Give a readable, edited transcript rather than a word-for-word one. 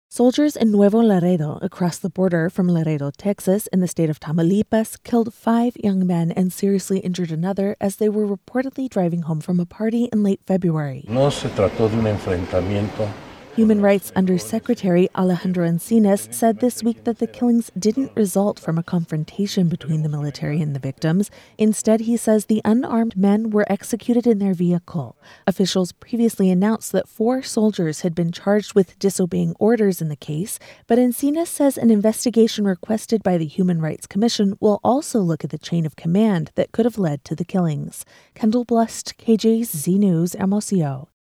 Soldiers in Nuevo Laredo, across the border from Laredo, Texas, in the state of Tamaulipas, killed 5 young men and seriously injured another as they were reportedly driving home from a party in late February. No se trató de un enfrentamiento. Human Rights Undersecretary Alejandro Encinas said this week that the killings didn't result from a confrontation between the military and the victims. Instead, he says the unarmed men were executed in their vehicle. Officials previously announced that 4 soldiers had been charged with disobeying orders in the case, but Encinas says an investigation requested by the Human Rights Commission will also look at the chain of command that could have led to the killings. Kendall Blust, KJZ News, Hermosillo.